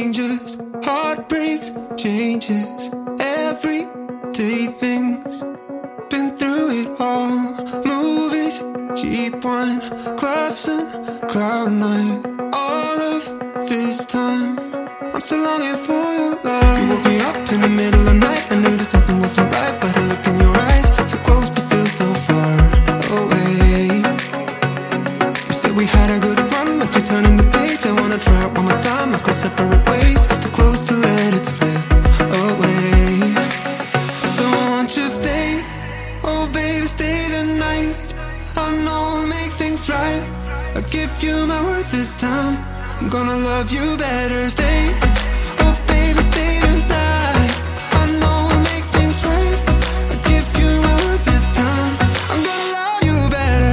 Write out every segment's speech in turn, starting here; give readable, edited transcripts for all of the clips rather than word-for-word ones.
strangers, heartbreaks, changes, everyday things. Been through it all. Movies, cheap wine, clubs and cloud nine. All of this time, I'm still longing for your love. You woke me up in the middle of the night. I knew that something wasn't right, but I look in your eyes, so close but still so far away. You said we had a good run, but you're turning the page. I wanna try it one more time. I could separate ways, too close to let it slip away. So won't you stay? Oh baby, stay the night. I know I'll make things right. I'll give you my word this time. I'm gonna love you better. Stay. Oh baby, stay the night. I know I'll make things right. I'll give you my word this time. I'm gonna love you better.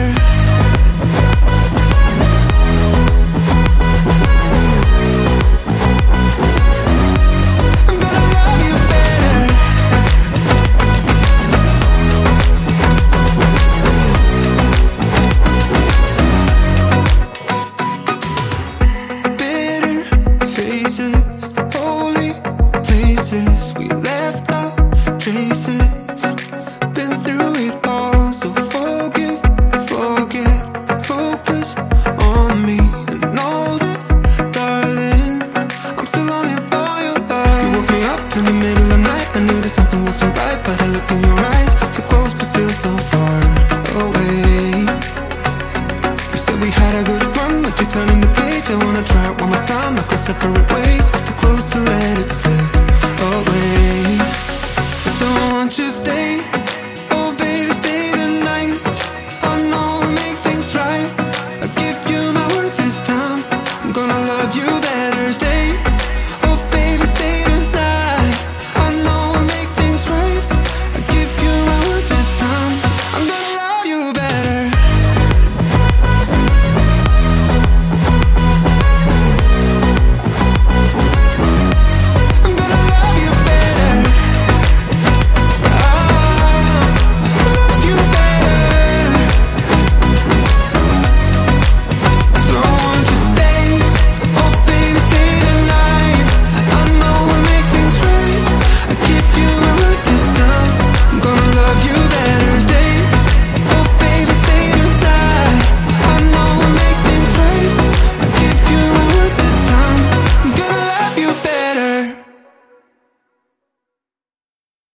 I'm gonna love you better. Bitter faces, holy places. We left our traces. Been through it all, so forgive, forget. Focus on me and know that, darling, I'm still longing for your love. You woke me up in the middle of the night. I knew that something wasn't right, but I look in your eyes, so close but still so far away. You said we had a good run, but you're turning the page. I wanna try it one more time. I could separate ways, too close to let it slip away. So won't you stay? Oh baby, stay the night. I know I'll make things right. I'll give you my word this time. I'm gonna love you better.